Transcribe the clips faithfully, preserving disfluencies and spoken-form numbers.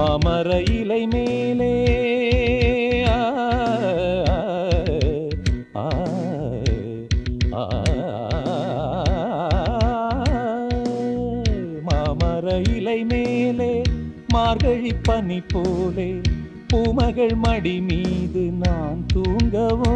மாமர இலை மேலே ஆ, ஆ, மாமர இலை மேலே மார்கழி பனி போலே பூமகள் மடி மீது நான் தூங்கவோ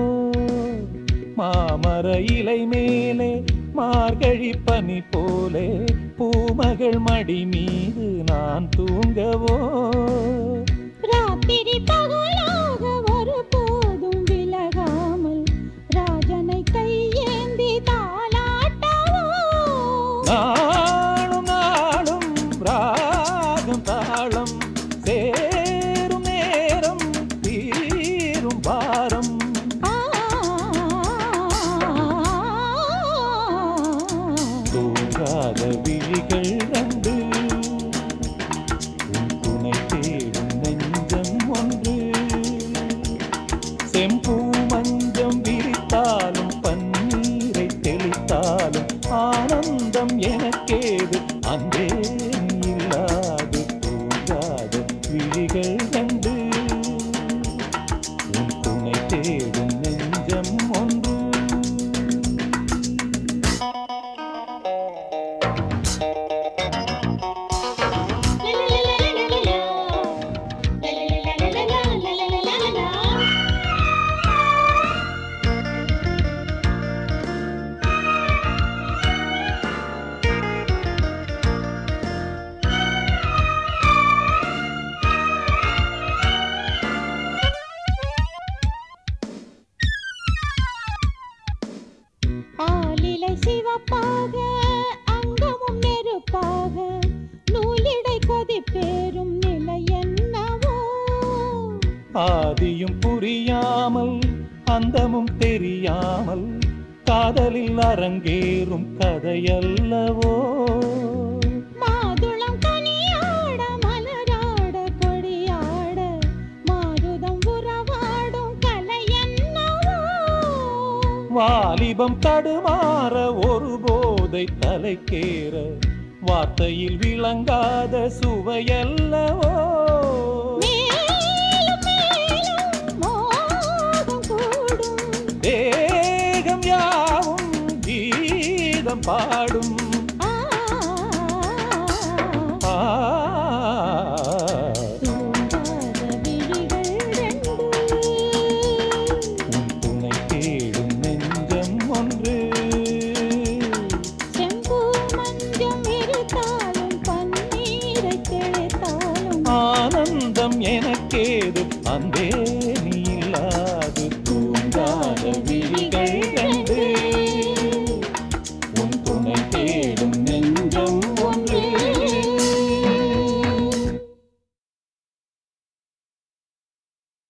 மாமர இலை மேலே மார்கழி பனி போலே பூமகள் மடி மீது நான் தூங்கவோ ராத்திரி பகலாக ஒரு போதும் விலகாமல் ராஜனை கையேந்தி தாலாட்டவோ நாளும் நாளும் ராகம் தாளம் சேரும் நேரம் தீரும் பாரம் தூங்காத விழிகள் ரெண்டு உன் துணை தேடும் நெஞ்சம் ஒன்று செம்பூ மஞ்சம் விரித்தாலும் பன்னீரை தெளித்தாலும் ஆனந்தம் எனக்கேது அன்பே இல்லாது தூங்காத விழிகள் ரெண்டு உன் துணை தேடும் நெஞ்சம் ஒன்று ஆலிலை சிவப்பாக அங்கமும் நெருப்பாக நூலிடை கொதிப்பேறும் நிலை என்னவோ ஆதியும் புரியாமல் அந்தமும் தெரியாமல் காதலில் அரங்கேறும் கதையல்லவோ மாதுளம் கனியாட மலராட கொடியாட மாருதம் உறவாடும் கலை என்னவோ வாலிபம் தடுமாற ஒரு போதை தலைக்கேற வார்த்தையில் விளங்காத சுவையல்லவோ மேலும் மேலும் மோகம் கூடும் தேகம் யாவும் கீதம் பாடும் ஆ ஆ, தூங்காத விழிகள் ரெண்டு உன் துணை தேடும் நெஞ்சம் ஒன்று செம்பூ மஞ்சம் விரித்தாலும் பன்னீரை தெளித்தாலும் ஆனந்தம் எனக்கேது அன்பே